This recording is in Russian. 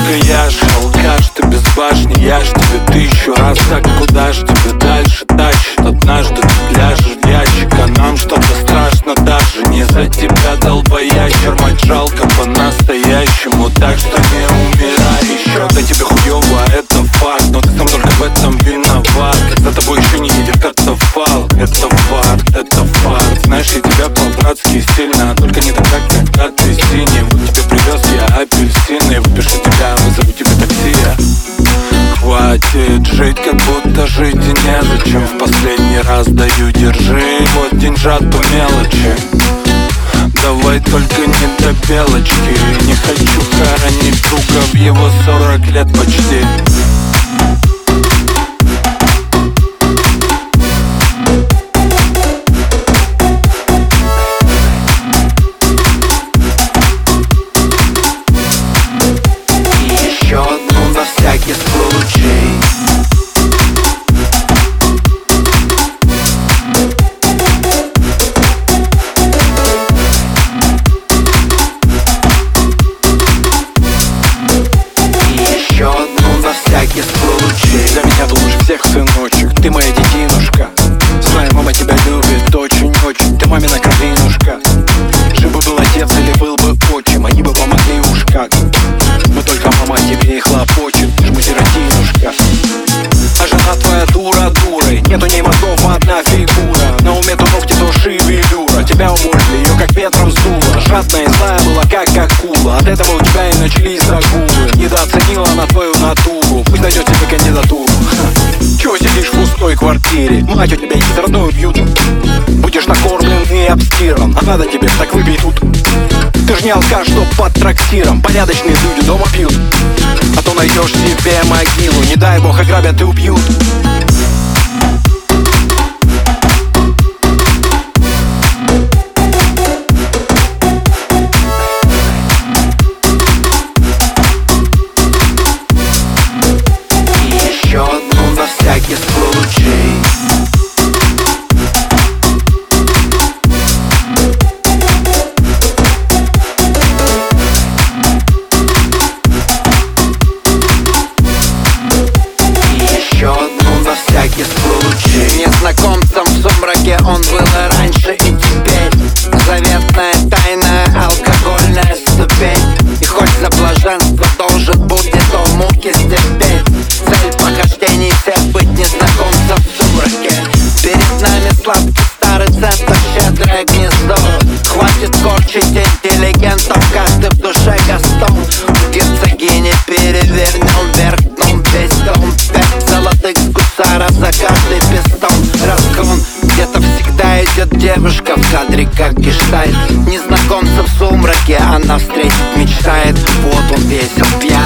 только я ж алкаш, ты без башни. Я ж тебе 1000 раз, так куда ж тебе дальше тащит? Однажды ты ляжешь в ящик, а нам что-то страшно даже. Не за тебя, долбоящер, мать жалко по-настоящему. Так что не умирай еще. Да тебе хуёво, это факт, но ты сам только в этом виноват. Как за тобой еще не едет катафалк. Это факт, это факт. Знаешь, я тебя по-братски сильно, только не тогда, когда ты синий. Вот тебе привез я апельсины, выпишу тебя, вызову тебе такси. Хватит жить, как будто жить и незачем. В последний раз даю, держи. Вот деньжат по мелочи. Давай только не до белочки. Не хочу хоронить друга в его 40 лет почти. Всякий случай. Еще одну на всякий случай. Для меня ты лучше всех, сыночек. Ты моя детинушка. Знаю, мама тебя любит очень-очень. Ты мамина кровинушка. Жив бы был отец или был бы отчим, они бы помогли уж как. Мы только мама тебе и хлопочет, жму сиротинушка. А жена твоя дура дурой, нет у ней мозгов, одна фигура. На уме то ногти, то шевелюра. Тебя уморили, ее как ветром сдуло. Жадная и злая была, как акула. От этого у тебя и начались загулы. Недооценила она твою натуру, пусть найдет тебе кандидатуру. Чего сидишь в пустой квартире? Мать у тебя есть родной уют. Будешь накормлен и обстиран, а надо тебе, так выпей тут. Ты ж не алкаш, что под трактиром. Порядочные люди дома пьют, а то найдешь себе могилу. Не дай бог ограбят и убьют. Еще одну на всякий случай. Всякий случай. Незнакомцем в сумраке он был и раньше, и теперь. Заветная тайна, алкогольная ступень. И хоть за блаженство должен будет он муки стерпеть. Цель похождений всех быть незнакомцем в сумраке. Перед нами сладкий старый центр, щедрое гнездо. Хватит корчить интеллигентов, каждый в душе Гастон. В герцогине перевернем вверх дном весь дом. 5 золотых гусаров за каждый пистон. Разгон, где-то всегда идет девушка в кадре, как гештальт. Незнакомца в сумраке она встретить мечтает. Вот он весел, пьян.